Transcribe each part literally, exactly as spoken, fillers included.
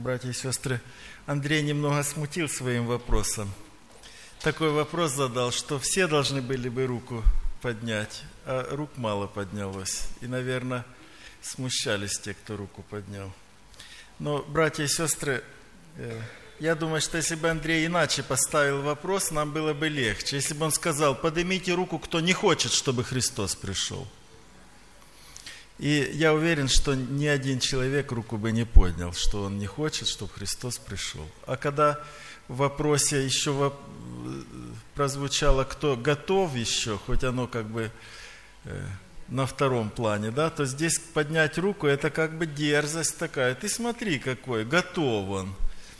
братья и сестры, Андрей немного смутил своим вопросом. Такой вопрос задал, что все должны были бы руку поднять, а рук мало поднялось. И, наверное, смущались те, кто руку поднял. Но, братья и сестры, я думаю, что если бы Андрей иначе поставил вопрос, нам было бы легче. Если бы он сказал: поднимите руку, кто не хочет, чтобы Христос пришел. И я уверен, что ни один человек руку бы не поднял, что он не хочет, чтобы Христос пришел. А когда в вопросе еще прозвучало, кто готов еще, хоть оно как бы на втором плане, да, то здесь поднять руку — это как бы дерзость такая. Ты смотри, какой, готов он.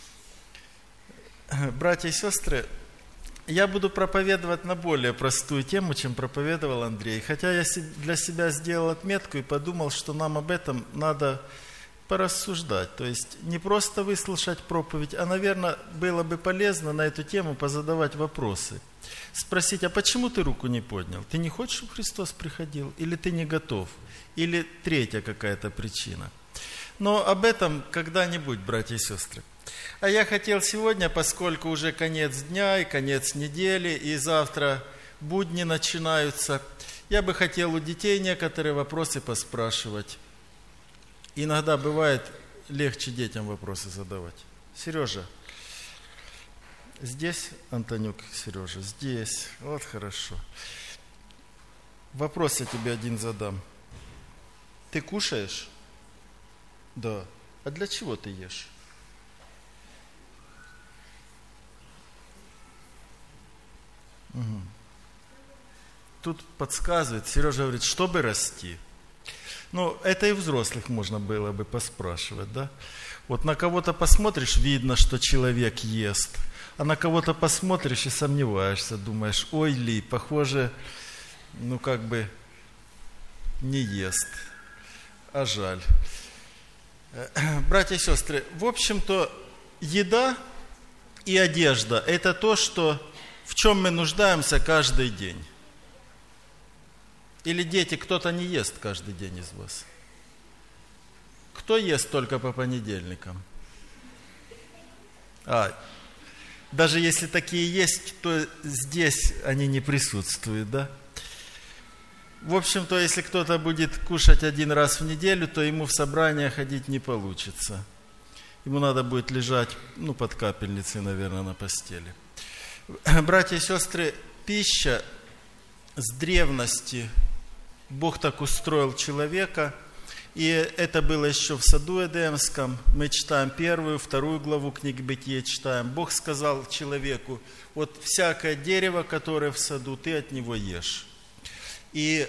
Братья и сестры, я буду проповедовать на более простую тему, чем проповедовал Андрей. Хотя я для себя сделал отметку и подумал, что нам об этом надо порассуждать. То есть не просто выслушать проповедь, а, наверное, было бы полезно на эту тему позадавать вопросы. Спросить: а почему ты руку не поднял? Ты не хочешь, чтобы Христос приходил? Или ты не готов? Или третья какая-то причина? Но об этом когда-нибудь, братья и сестры. А я хотел сегодня, поскольку уже конец дня и конец недели, и завтра будни начинаются, я бы хотел у детей некоторые вопросы поспрашивать. Иногда бывает легче детям вопросы задавать. Сережа, здесь, Антонюк, Сережа, здесь. Вот хорошо. Вопрос я тебе один задам. Ты кушаешь? Да. А для чего ты ешь? Угу. Тут подсказывает, Сережа говорит, чтобы расти. Ну, это и взрослых можно было бы поспрашивать, да? Вот на кого-то посмотришь, видно, что человек ест, а на кого-то посмотришь и сомневаешься, думаешь: ой ли, похоже, ну как бы не ест, а жаль. Братья и сестры, в общем-то, еда и одежда – это то, что, в чем мы нуждаемся каждый день. Или дети, кто-то не ест каждый день из вас? Кто ест только по понедельникам? А, даже если такие есть, то здесь они не присутствуют, да? В общем-то, если кто-то будет кушать один раз в неделю, то ему в собрание ходить не получится. Ему надо будет лежать, ну, под капельницей, наверное, на постели. Братья и сестры, пища с древности, Бог так устроил человека, и это было еще в саду Эдемском. Мы читаем первую, вторую главу книги Бытия, читаем. Бог сказал человеку: вот всякое дерево, которое в саду, ты от него ешь. И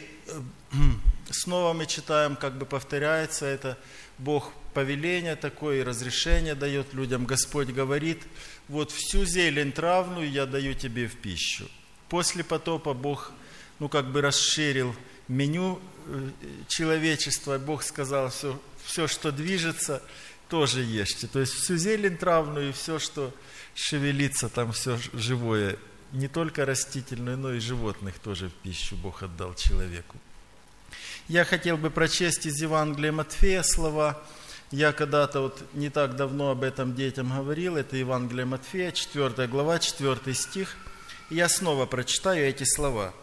снова мы читаем, как бы повторяется это, Бог повеление такое, разрешение дает людям. Господь говорит: вот всю зелень травную я даю тебе в пищу. После потопа Бог, ну как бы расширил меню человечества. Бог сказал: все, все, что движется, тоже ешьте. То есть всю зелень травную и все, что шевелится, там все живое. Не только растительную, но и животных тоже в пищу Бог отдал человеку. Я хотел бы прочесть из Евангелия Матфея слова. Я когда-то вот не так давно об этом детям говорил. Это Евангелие Матфея, четвёртая глава, четвёртый стих. И я снова прочитаю эти слова.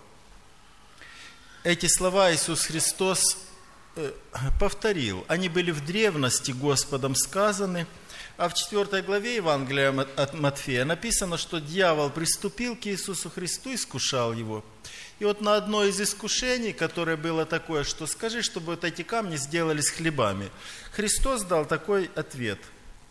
Эти слова Иисус Христос повторил. Они были в древности Господом сказаны. А в четвёртой главе Евангелия от Матфея написано, что дьявол приступил к Иисусу Христу и искушал его. И вот на одно из искушений, которое было такое, что скажи, чтобы вот эти камни сделались хлебами, Христос дал такой ответ.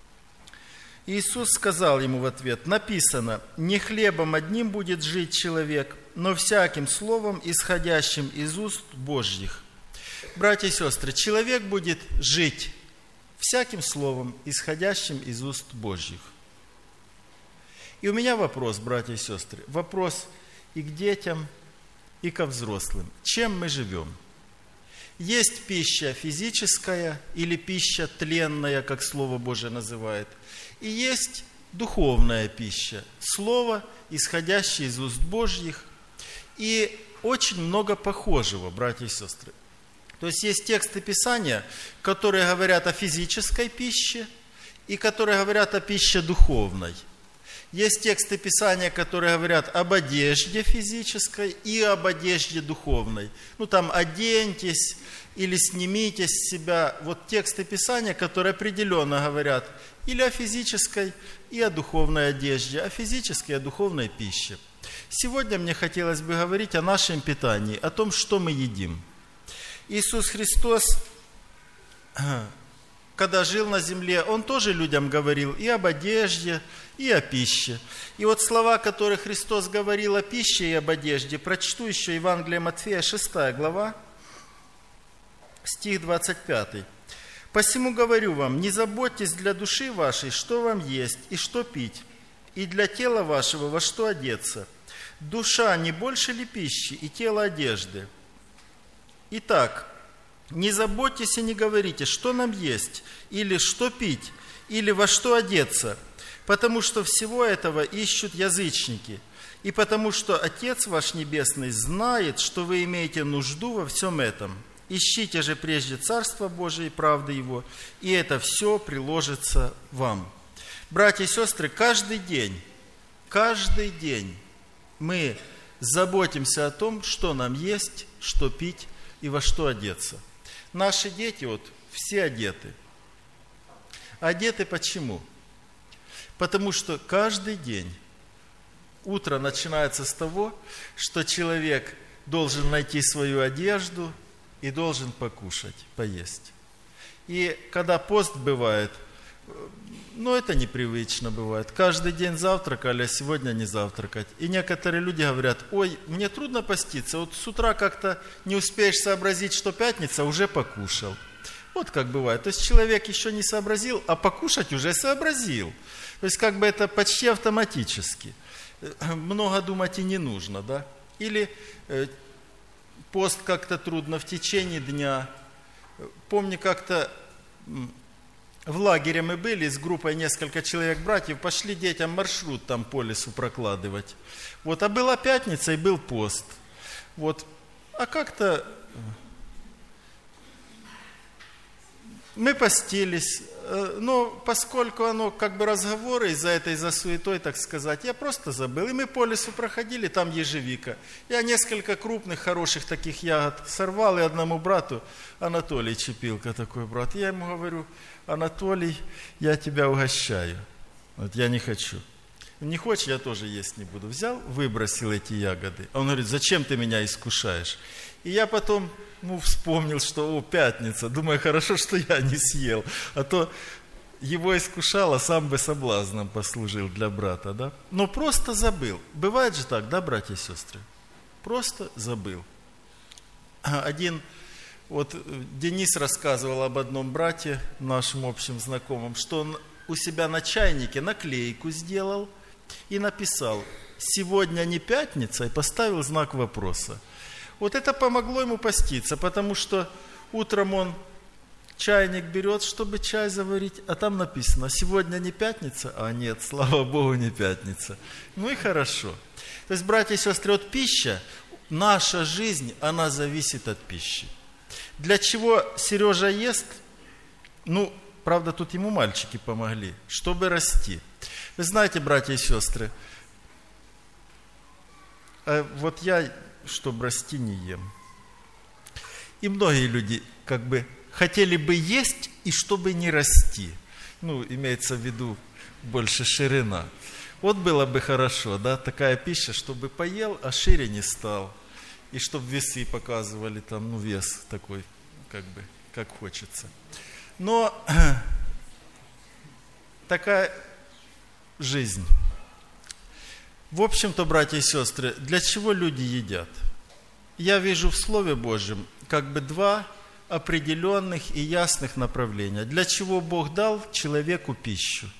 Иисус сказал ему в ответ: написано: не хлебом одним будет жить человек, но всяким словом, исходящим из уст Божьих. Братья и сестры, человек будет жить всяким словом, исходящим из уст Божьих. И у меня вопрос, братья и сестры, вопрос и к детям, и ко взрослым. Чем мы живем? Есть пища физическая или пища тленная, как Слово Божие называет, и есть духовная пища, Слово, исходящее из уст Божьих, и очень много похожего, братья и сестры. То есть есть тексты Писания, которые говорят о физической пище, и которые говорят о пище духовной. Есть тексты Писания, которые говорят об одежде физической и об одежде духовной. Ну, там, оденьтесь или снимите с себя. Вот тексты Писания, которые определенно говорят или о физической, и о духовной одежде, о физической и о духовной пище. Сегодня мне хотелось бы говорить о нашем питании, о том, что мы едим. Иисус Христос, когда жил на земле, Он тоже людям говорил и об одежде, и о пище. И вот слова, которые Христос говорил о пище и об одежде, прочту еще Евангелие Матфея, шестая глава, стих двадцать пятый. «Посему говорю вам, не заботьтесь для души вашей, что вам есть и что пить, и для тела вашего во что одеться. Душа не больше ли пищи, и тело одежды? Итак, не заботьтесь и не говорите, что нам есть, или что пить, или во что одеться, потому что всего этого ищут язычники, и потому что Отец ваш Небесный знает, что вы имеете нужду во всем этом. Ищите же прежде Царство Божие и правды Его, и это все приложится вам». Братья и сестры, каждый день, каждый день мы заботимся о том, что нам есть, что пить и во что одеться. Наши дети, вот, все одеты. Одеты почему? Потому что каждый день утро начинается с того, что человек должен найти свою одежду и должен покушать, поесть. И когда пост бывает, ну это непривычно бывает. Каждый день завтракали, а сегодня не завтракать. И некоторые люди говорят: ой, мне трудно поститься, вот с утра как-то не успеешь сообразить, что пятница, уже покушал. Вот как бывает. То есть человек еще не сообразил, а покушать уже сообразил. То есть как бы это почти автоматически. Много думать и не нужно, да? Или пост как-то трудно в течение дня. Помню, как-то в лагере мы были, с группой несколько человек братьев, пошли детям маршрут там по лесу прокладывать. Вот, а была пятница и был пост. Вот, а как-то мы постились, но поскольку оно как бы разговоры из-за этой, за суетой, так сказать, я просто забыл. И мы по лесу проходили, там ежевика. Я несколько крупных, хороших таких ягод сорвал, и одному брату, Анатолий Чепилко такой брат, я ему говорю: Анатолий, я тебя угощаю. Вот я не хочу. Не хочешь, я тоже есть не буду. Взял, выбросил эти ягоды. Он говорит: зачем ты меня искушаешь? И я потом, ну, вспомнил, что, о, пятница. Думаю, хорошо, что я не съел. А то его искушал, а сам бы соблазном послужил для брата, да? Но просто забыл. Бывает же так, да, братья и сестры? Просто забыл. Один, вот Денис рассказывал об одном брате, нашим общим знакомым, что он у себя на чайнике наклейку сделал и написал: «Сегодня не пятница», и поставил знак вопроса. Вот это помогло ему поститься, потому что утром он чайник берет, чтобы чай заварить, а там написано: сегодня не пятница, а нет, слава Богу, не пятница. Ну и хорошо. То есть, братья и сестры, вот пища, наша жизнь, она зависит от пищи. Для чего Сережа ест? Ну, правда, тут ему мальчики помогли, чтобы расти. Вы знаете, братья и сестры, вот я, чтобы расти, не ем. И многие люди как бы хотели бы есть, и чтобы не расти. Ну, имеется в виду больше ширина. Вот было бы хорошо, да, такая пища, чтобы поел, а шире не стал. И чтобы весы показывали там, ну, вес такой, как бы, как хочется. Но такая жизнь. В общем-то, братья и сестры, для чего люди едят? Я вижу в Слове Божьем как бы два определенных и ясных направления. Для чего Бог дал человеку пищу?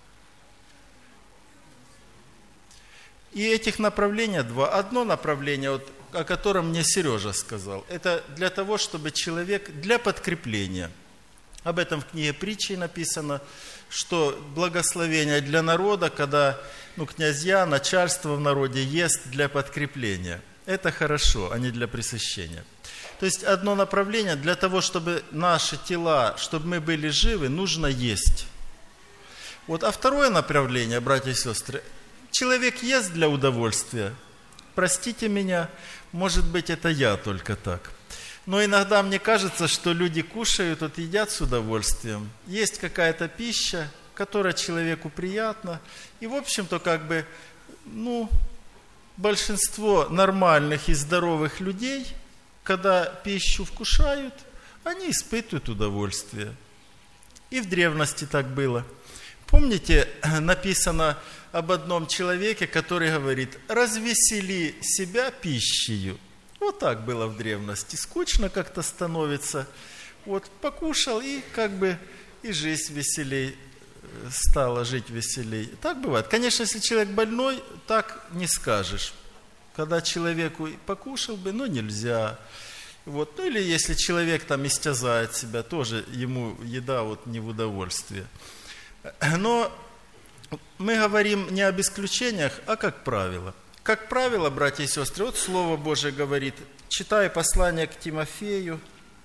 И этих направлений два. Одно направление, вот, о котором мне Сережа сказал, это для того, чтобы человек, для подкрепления. Об этом в книге Притчи написано, что благословение для народа, когда, ну, князья, начальство в народе ест для подкрепления. Это хорошо, а не для пресыщения. То есть одно направление, для того, чтобы наши тела, чтобы мы были живы, нужно есть. Вот. А второе направление, братья и сестры, человек ест для удовольствия. Простите меня, может быть, это я только так. Но иногда мне кажется, что люди кушают, вот едят с удовольствием. Есть какая-то пища, которая человеку приятна. И, в общем-то, как бы, ну, большинство нормальных и здоровых людей, когда пищу вкушают, они испытывают удовольствие. И в древности так было. Помните, написано об одном человеке, который говорит: «Развесели себя пищею». Вот так было в древности. Скучно как-то становится. Вот покушал, и как бы и жизнь веселей стала, жить веселей. Так бывает. Конечно, если человек больной, так не скажешь. Когда человеку покушал бы, но нельзя. Вот. Ну или если человек там истязает себя, тоже ему еда вот не в удовольствие. Но мы говорим не об исключениях, а как правило. Как правило, братья и сестры, вот Слово Божие говорит, читая послание к Тимофею,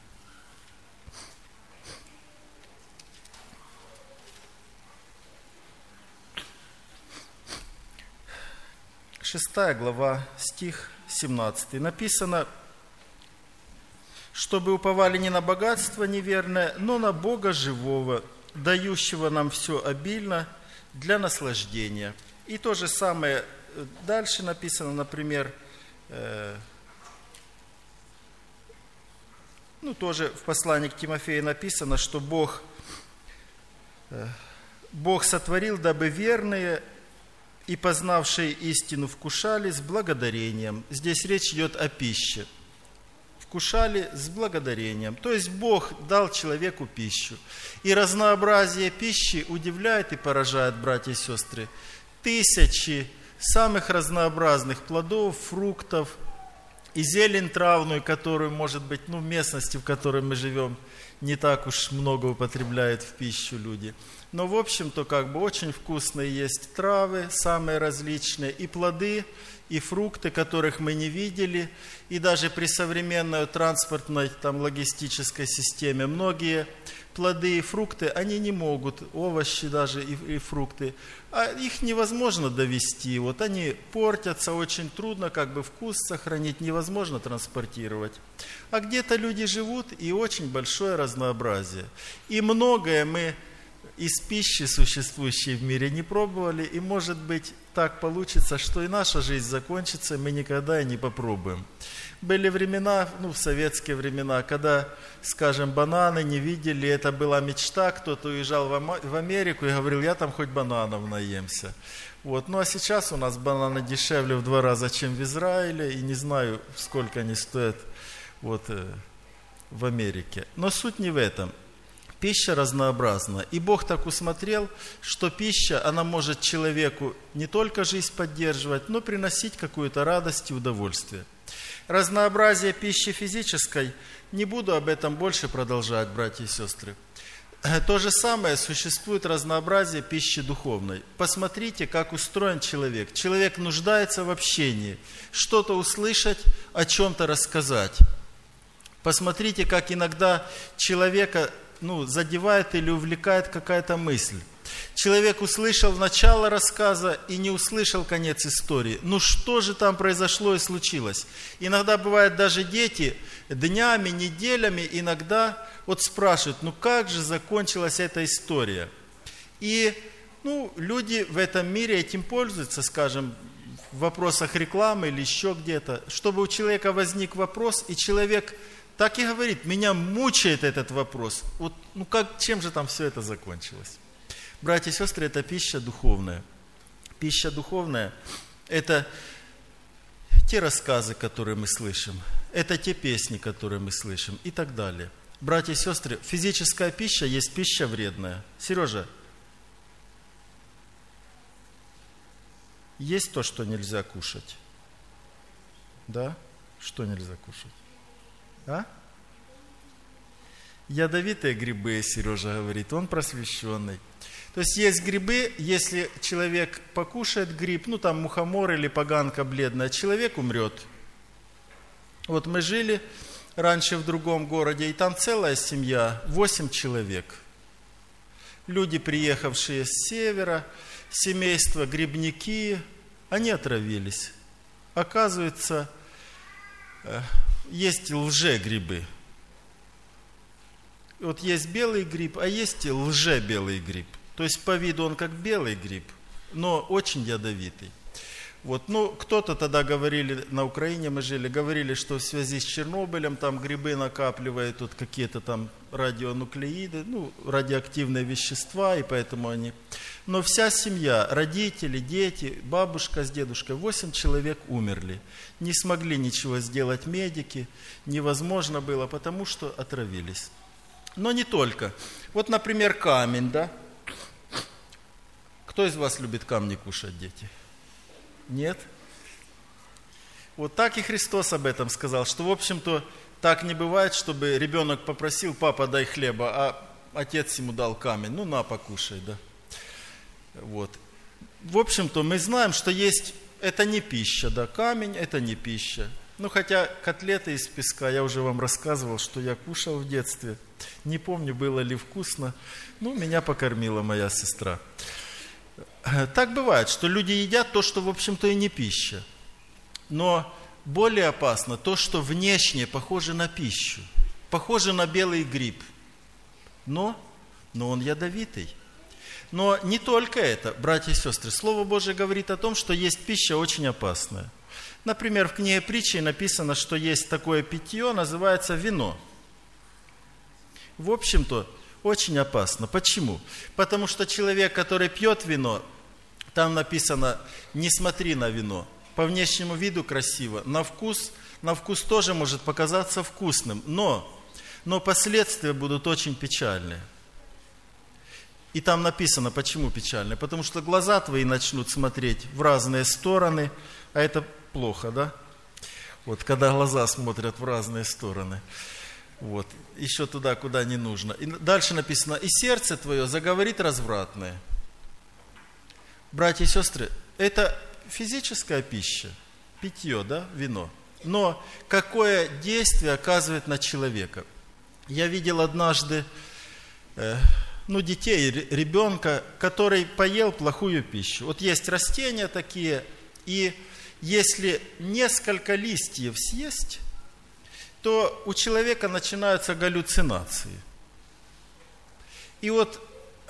шестая глава, стих семнадцатый, написано: «Чтобы уповали не на богатство неверное, но на Бога живого, дающего нам все обильно для наслаждения». И то же самое дальше написано, например, э, ну тоже в послании к Тимофею написано, что Бог, э, Бог сотворил, дабы верные и познавшие истину вкушали с благодарением. Здесь речь идет о пище. Вкушали с благодарением. То есть Бог дал человеку пищу. И разнообразие пищи удивляет и поражает, братья и сестры. Тысячи самых разнообразных плодов, фруктов и зелень травную, которую, может быть, ну, в местности, в которой мы живем, не так уж много употребляют в пищу люди. Но, в общем-то, как бы очень вкусные есть травы, самые различные, и плоды, и фрукты, которых мы не видели, и даже при современной транспортной, там, логистической системе многие плоды и фрукты, они не могут, овощи даже и, и фрукты, а их невозможно довести, вот они портятся, очень трудно как бы вкус сохранить, невозможно транспортировать. А где-то люди живут, и очень большое разнообразие. И многое мы из пищи, существующей в мире, не пробовали, и, может быть, так получится, что и наша жизнь закончится, и мы никогда и не попробуем. Были времена, ну, в советские времена, когда, скажем, бананы не видели, это была мечта, кто-то уезжал в Америку и говорил: я там хоть бананов наемся. Вот. Ну, а сейчас у нас бананы дешевле в два раза, чем в Израиле, и не знаю, сколько они стоят вот, в Америке. Но суть не в этом. Пища разнообразна. И Бог так усмотрел, что пища, она может человеку не только жизнь поддерживать, но приносить какую-то радость и удовольствие. Разнообразие пищи физической, не буду об этом больше продолжать, братья и сестры. То же самое существует разнообразие пищи духовной. Посмотрите, как устроен человек. Человек нуждается в общении, что-то услышать, о чем-то рассказать. Посмотрите, как иногда человека ну, задевает или увлекает какая-то мысль. Человек услышал начало рассказа и не услышал конец истории. Ну что же там произошло и случилось? Иногда бывает даже дети днями, неделями иногда вот спрашивают, ну как же закончилась эта история? И ну, люди в этом мире этим пользуются, скажем, в вопросах рекламы или еще где-то, чтобы у человека возник вопрос, и человек так и говорит: меня мучает этот вопрос. Вот, ну как, чем же там все это закончилось? Братья и сестры, это пища духовная. Пища духовная – это те рассказы, которые мы слышим, это те песни, которые мы слышим и так далее. Братья и сестры, физическая пища есть пища вредная. Сережа, есть то, что нельзя кушать? Да? Что нельзя кушать? А? Ядовитые грибы, Сережа говорит, он просвещенный. То есть есть грибы, если человек покушает гриб, ну там мухомор или поганка бледная, человек умрет. Вот мы жили раньше в другом городе, и там целая семья, восемь человек. люди, приехавшие с севера, семейства грибники, они отравились. Оказывается, есть лжегрибы. Вот есть белый гриб, а есть лжебелый гриб. То есть по виду он как белый гриб, но очень ядовитый. Вот, ну, кто-то тогда говорили, на Украине мы жили, говорили, что в связи с Чернобылем там грибы накапливают тут какие-то там радионуклеиды, ну, радиоактивные вещества, и поэтому они... Но вся семья, родители, дети, бабушка с дедушкой, восемь человек умерли. Не смогли ничего сделать медики, невозможно было, потому что отравились. Но не только. Вот, например, камень, да? Кто из вас любит камни кушать, дети? Нет? Вот так и Христос об этом сказал, что, в общем-то, так не бывает, чтобы ребенок попросил: папа, дай хлеба, а отец ему дал камень. Ну, на, покушай, да. Вот. В общем-то, мы знаем, что есть, это не пища, да, камень это не пища. Ну, хотя котлеты из песка, я уже вам рассказывал, что я кушал в детстве. Не помню, было ли вкусно. Ну, меня покормила моя сестра. Так бывает, что люди едят то, что, в общем-то, и не пища. Но более опасно то, что внешне похоже на пищу. Похоже на белый гриб. Но, но он ядовитый. Но не только это, братья и сестры. Слово Божие говорит о том, что есть пища очень опасная. Например, в книге Притчи написано, что есть такое питье, называется вино. В общем-то, очень опасно. Почему? Потому что человек, который пьет вино, там написано: не смотри на вино. По внешнему виду красиво, на вкус, на вкус тоже может показаться вкусным, но, но последствия будут очень печальные. И там написано, почему печальные. Потому что глаза твои начнут смотреть в разные стороны, а это плохо, да? Вот, когда глаза смотрят в разные стороны. Вот, еще туда, куда не нужно. И дальше написано: и сердце твое заговорит развратное. Братья и сестры, это физическая пища, питье, да, вино. Но какое действие оказывает на человека? Я видел однажды, э, ну, детей, ребенка, который поел плохую пищу. Вот есть растения такие, и если несколько листьев съесть, то у человека начинаются галлюцинации. И вот,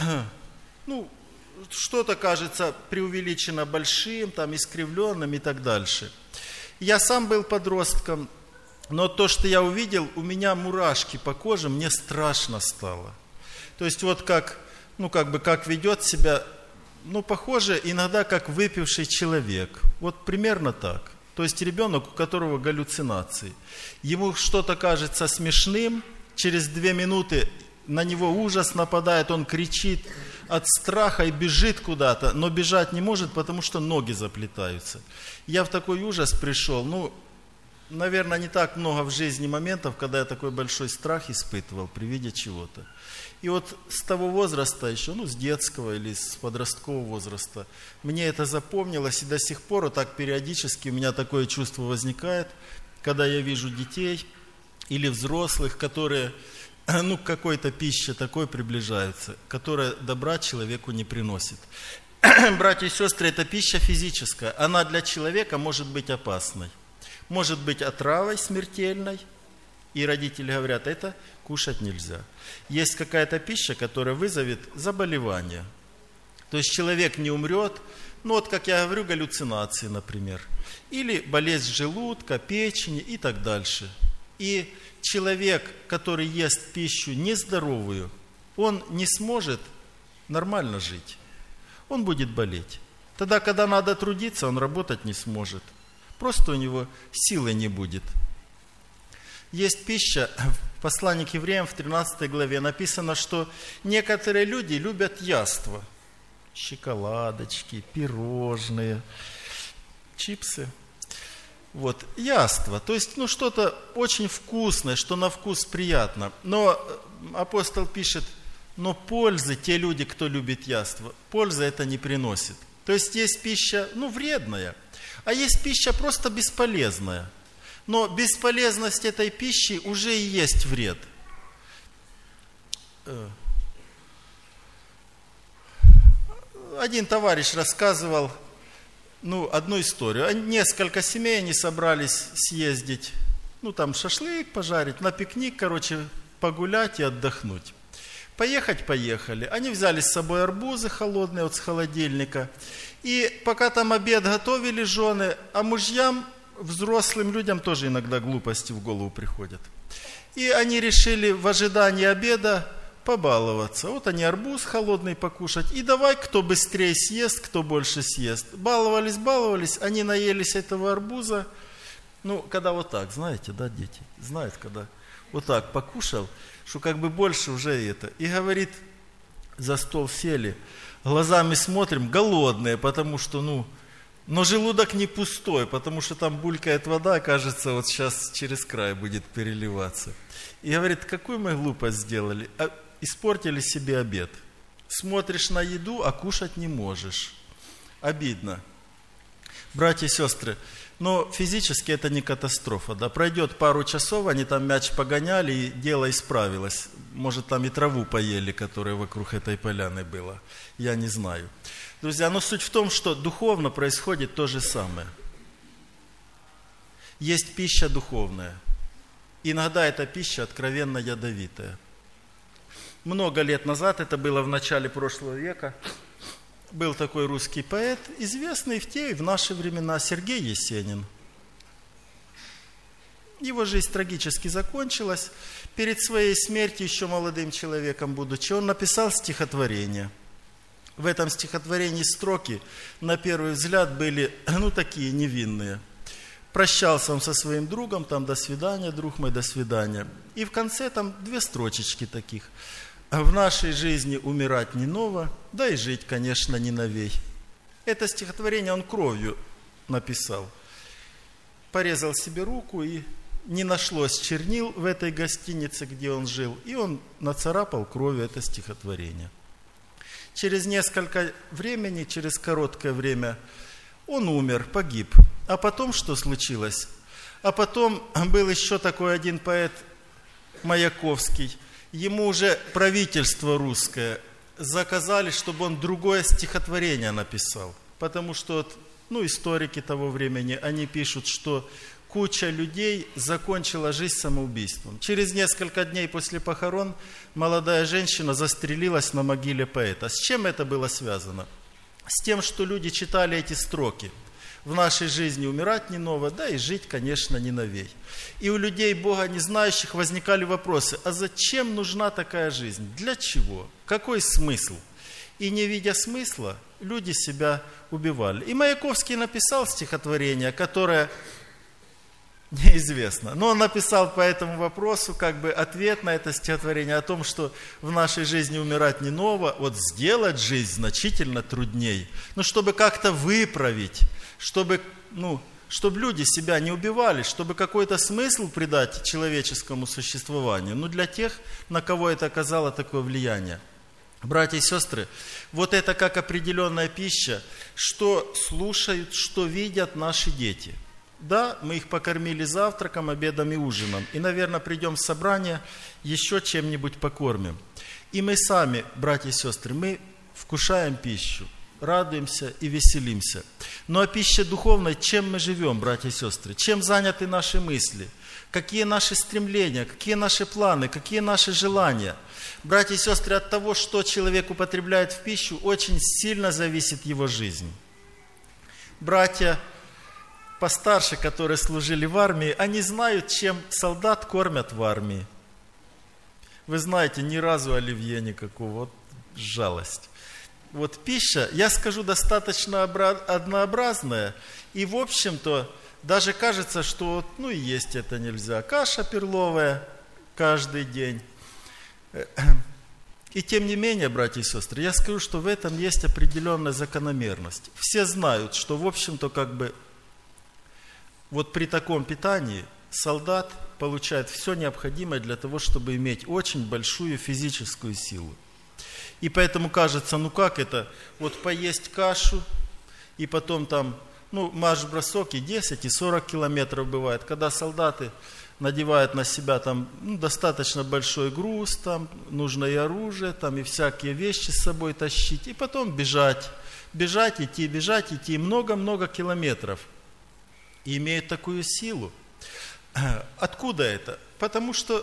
ну, что-то кажется преувеличенно большим, там, искривленным и так дальше. Я сам был подростком, но то, что я увидел, у меня мурашки по коже, мне страшно стало. То есть вот как, ну, как бы, как ведет себя, ну, похоже иногда как выпивший человек. Вот примерно так. То есть ребенок, у которого галлюцинации. Ему что-то кажется смешным, через две минуты на него ужас нападает, он кричит от страха и бежит куда-то, но бежать не может, потому что ноги заплетаются. Я в такой ужас пришел, ну, наверное, не так много в жизни моментов, когда я такой большой страх испытывал при виде чего-то. И вот с того возраста еще, ну, с детского или с подросткового возраста, мне это запомнилось, и до сих пор вот так периодически у меня такое чувство возникает, когда я вижу детей или взрослых, которые, ну, к какой-то пище такой приближаются, которая добра человеку не приносит. Братья и сестры, это пища физическая, она для человека может быть опасной, может быть отравой смертельной, и родители говорят, это кушать нельзя. Есть какая-то пища, которая вызовет заболевание. То есть человек не умрет, ну вот, как я говорю, галлюцинации, например. Или болезнь желудка, печени и так дальше. И человек, который ест пищу нездоровую, он не сможет нормально жить. Он будет болеть. Тогда, когда надо трудиться, он работать не сможет. Просто у него силы не будет. Есть пища, в послании к евреям в тринадцатой главе написано, что некоторые люди любят яства. Шоколадочки, пирожные, чипсы. Вот, яство. То есть, ну, что-то очень вкусное, что на вкус приятно. Но апостол пишет, но пользы те люди, кто любит яство, пользы это не приносит. То есть, есть пища, ну, вредная, а есть пища просто бесполезная. Но бесполезность этой пищи уже и есть вред. один товарищ рассказывал, ну, одну историю. Несколько семей, они собрались съездить, ну, там шашлык пожарить, на пикник, короче, погулять и отдохнуть. Поехать поехали. Они взяли с собой арбузы холодные вот с холодильника. И пока там обед готовили жены, а мужьям, взрослым людям тоже иногда глупости в голову приходят. И они решили в ожидании обеда побаловаться. Вот они арбуз холодный покушать. И давай, кто быстрее съест, кто больше съест. Баловались, баловались, они наелись этого арбуза. Ну, когда вот так, знаете, да, дети? Знают, когда вот так покушал, что как бы больше уже это. И говорит, за стол сели, глазами смотрим, голодные, потому что, ну, но желудок не пустой, потому что там булькает вода, кажется, вот сейчас через край будет переливаться. И говорит, какую мы глупость сделали? Испортили себе обед. Смотришь на еду, а кушать не можешь. Обидно. Братья и сестры, но физически это не катастрофа. Да? Пройдет пару часов, они там мяч погоняли, и дело исправилось. Может, там и траву поели, которая вокруг этой поляны была. Я не знаю. Друзья, но суть в том, что духовно происходит то же самое. Есть пища духовная. Иногда эта пища откровенно ядовитая. Много лет назад, это было в начале прошлого века, был такой русский поэт, известный в те и в наши времена, Сергей Есенин. Его жизнь трагически закончилась. Перед своей смертью, еще молодым человеком будучи, он написал стихотворение. В этом стихотворении строки, на первый взгляд, были, ну, такие невинные. Прощался он со своим другом, там, до свидания, друг мой, до свидания. И в конце там две строчечки таких. В нашей жизни умирать не ново, да и жить, конечно, не новей. Это стихотворение он кровью написал. Порезал себе руку, и не нашлось чернил в этой гостинице, где он жил, и он нацарапал кровью это стихотворение. Через несколько времени, через короткое время, он умер, погиб. А потом что случилось? А потом был еще такой один поэт, Маяковский. Ему уже правительство русское заказали, чтобы он другое стихотворение написал. Потому что, ну, историки того времени, они пишут, что куча людей закончила жизнь самоубийством. Через несколько дней после похорон молодая женщина застрелилась на могиле поэта. С чем это было связано? С тем, что люди читали эти строки. В нашей жизни умирать не ново, да и жить, конечно, не новей. И у людей, Бога не знающих, возникали вопросы, а зачем нужна такая жизнь? Для чего? Какой смысл? И не видя смысла, люди себя убивали. И Маяковский написал стихотворение, которое неизвестно. Но он написал по этому вопросу как бы ответ на это стихотворение о том, что в нашей жизни умирать не ново, вот сделать жизнь значительно трудней. Но чтобы как-то выправить, чтобы, ну, чтобы люди себя не убивали, чтобы какой-то смысл придать человеческому существованию, ну, для тех, на кого это оказало такое влияние. Братья и сестры, вот это как определенная пища, что слушают, что видят наши дети. Да, мы их покормили завтраком, обедом и ужином. И, наверное, придем в собрание, еще чем-нибудь покормим. И мы сами, братья и сестры, мы вкушаем пищу, радуемся и веселимся. Но о пище духовной, чем мы живем, братья и сестры? Чем заняты наши мысли? Какие наши стремления? Какие наши планы? Какие наши желания? Братья и сестры, от того, что человек употребляет в пищу, очень сильно зависит его жизнь. Братья постарше, которые служили в армии, они знают, чем солдат кормят в армии. Вы знаете, ни разу оливье никакого, вот жалость. Вот пища, я скажу, достаточно однообразная, и в общем-то даже кажется, что ну и есть это нельзя. Каша перловая каждый день. И тем не менее, братья и сестры, я скажу, что в этом есть определенная закономерность. Все знают, что в общем-то как бы вот при таком питании солдат получает все необходимое для того, чтобы иметь очень большую физическую силу. И поэтому кажется, ну как это, вот поесть кашу, и потом там, ну марш-бросок и десять, и сорок километров бывает, когда солдаты надевают на себя там ну, достаточно большой груз, там нужно и оружие, там и всякие вещи с собой тащить, и потом бежать, бежать, идти, бежать, идти много-много километров. И имеют такую силу. Откуда это? Потому что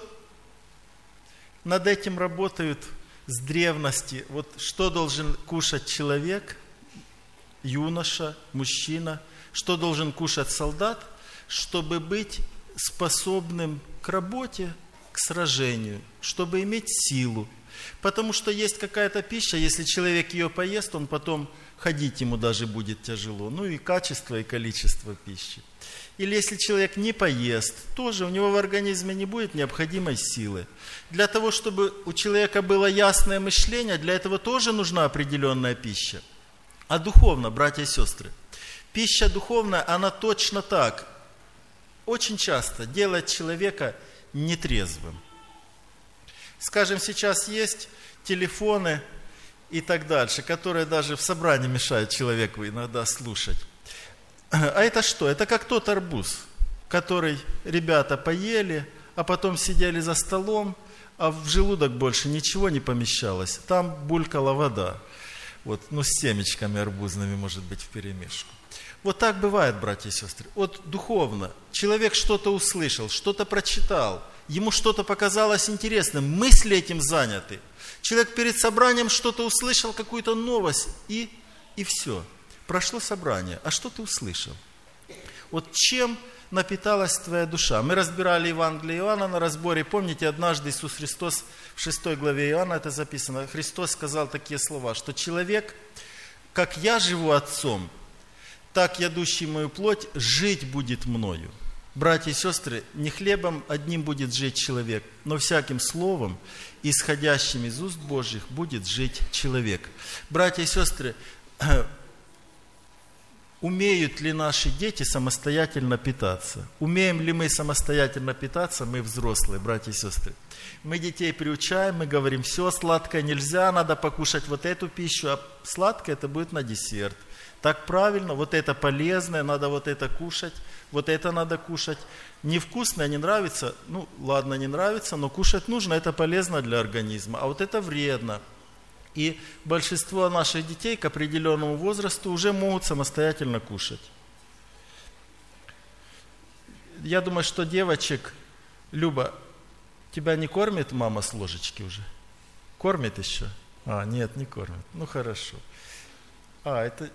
над этим работают с древности. Вот что должен кушать человек, юноша, мужчина, что должен кушать солдат, чтобы быть способным к работе, к сражению, чтобы иметь силу. Потому что есть какая-то пища, если человек ее поест, он потом ходить ему даже будет тяжело. Ну и качество, и количество пищи. Или если человек не поест, тоже у него в организме не будет необходимой силы. Для того, чтобы у человека было ясное мышление, для этого тоже нужна определенная пища. А духовно, братья и сестры, пища духовная, она точно так, очень часто делает человека нетрезвым. Скажем, сейчас есть телефоны и так дальше, которые даже в собрании мешают человеку иногда слушать. А это что? Это как тот арбуз, который ребята поели, а потом сидели за столом, а в желудок больше ничего не помещалось. Там булькала вода. Вот, ну, с семечками арбузными, может быть, вперемешку. Вот так бывает, братья и сестры. Вот духовно. Человек что-то услышал, что-то прочитал, ему что-то показалось интересным, мысли этим заняты. Человек перед собранием что-то услышал, какую-то новость, и, и все. Прошло собрание. А что ты услышал? Вот чем напиталась твоя душа? Мы разбирали Евангелие Иоанна на разборе. Помните, однажды Иисус Христос в шестой главе Иоанна, это записано, Христос сказал такие слова, что человек, как я живу Отцом, так ядущий мою плоть, жить будет мною. Братья и сестры, не хлебом одним будет жить человек, но всяким словом, исходящим из уст Божьих, будет жить человек. Братья и сестры, умеют ли наши дети самостоятельно питаться? Умеем ли мы самостоятельно питаться, мы взрослые, братья и сестры? Мы детей приучаем, мы говорим, все, сладкое нельзя, надо покушать вот эту пищу, а сладкое это будет на десерт. Так правильно, вот это полезное, надо вот это кушать, вот это надо кушать. Невкусное, не нравится, ну ладно, не нравится, но кушать нужно, это полезно для организма, а вот это вредно. И большинство наших детей к определенному возрасту уже могут самостоятельно кушать. Я думаю, что девочек, Люба, тебя не кормит мама с ложечки уже? Кормит еще? А, нет, не кормит. Ну, хорошо. А, это...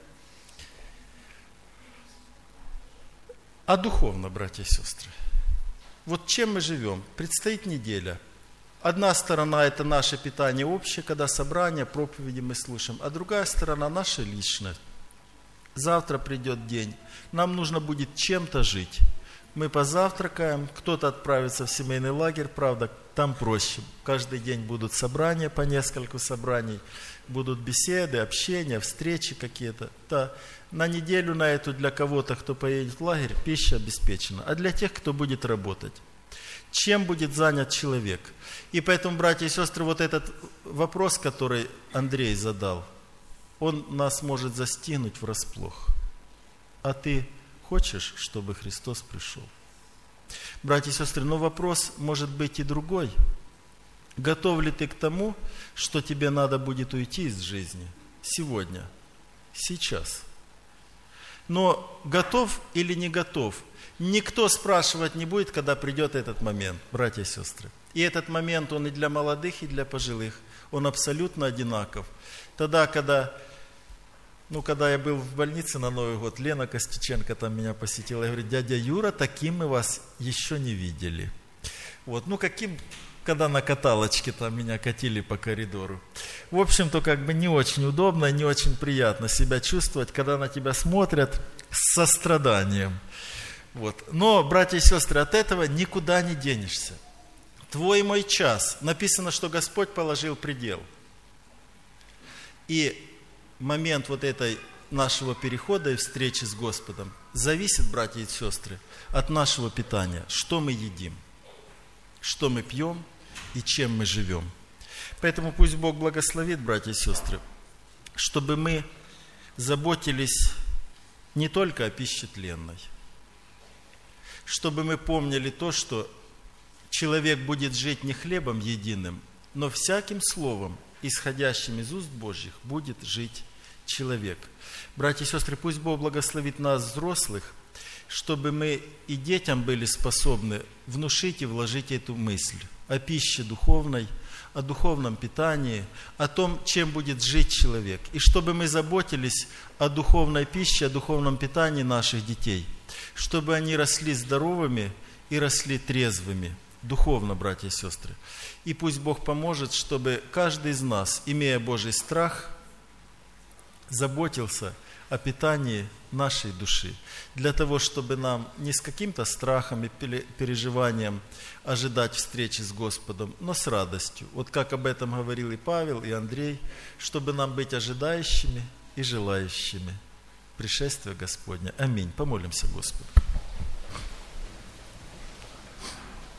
А духовно, братья и сестры? Вот чем мы живем? Предстоит неделя. Одна сторона – это наше питание общее, когда собрание, проповеди мы слушаем, а другая сторона – наша личная. Завтра придет день, нам нужно будет чем-то жить. Мы позавтракаем, кто-то отправится в семейный лагерь, правда, там проще. Каждый день будут собрания, по нескольку собраний, будут беседы, общения, встречи какие-то. Да. На неделю на эту для кого-то, кто поедет в лагерь, пища обеспечена, а для тех, кто будет работать. Чем будет занят человек? И поэтому, братья и сестры, вот этот вопрос, который Андрей задал, он нас может застигнуть врасплох. А ты хочешь, чтобы Христос пришел? Братья и сестры, но вопрос может быть и другой. Готов ли ты к тому, что тебе надо будет уйти из жизни сегодня, сейчас? Но готов или не готов? Никто спрашивать не будет, когда придет этот момент, братья и сестры. И этот момент, он и для молодых, и для пожилых. Он абсолютно одинаков. Тогда, когда, ну, когда я был в больнице на Новый год, Лена Костюченко там меня посетила, и говорит, дядя Юра, таким мы вас еще не видели. Вот, ну, каким, когда на каталочке там меня катили по коридору. В общем-то, как бы не очень удобно, не очень приятно себя чувствовать, когда на тебя смотрят с состраданием. Вот. Но, братья и сестры, от этого никуда не денешься. Твой мой час. Написано, что Господь положил предел. И момент вот этой нашего перехода и встречи с Господом зависит, братья и сестры, от нашего питания. Что мы едим, что мы пьем и чем мы живем. Поэтому пусть Бог благословит, братья и сестры, чтобы мы заботились не только о пище тленной, чтобы мы помнили то, что человек будет жить не хлебом единым, но всяким словом, исходящим из уст Божьих, будет жить человек. Братья и сестры, пусть Бог благословит нас, взрослых, чтобы мы и детям были способны внушить и вложить эту мысль о пище духовной, о духовном питании, о том, чем будет жить человек. И чтобы мы заботились о духовной пище, о духовном питании наших детей, чтобы они росли здоровыми и росли трезвыми, духовно, братья и сестры. И пусть Бог поможет, чтобы каждый из нас, имея Божий страх, заботился о питании нашей души, для того, чтобы нам не с каким-то страхом и переживанием ожидать встречи с Господом, но с радостью. Вот как об этом говорил и Павел, и Андрей, чтобы нам быть ожидающими и желающими пришествия Господня. Аминь. Помолимся Господу.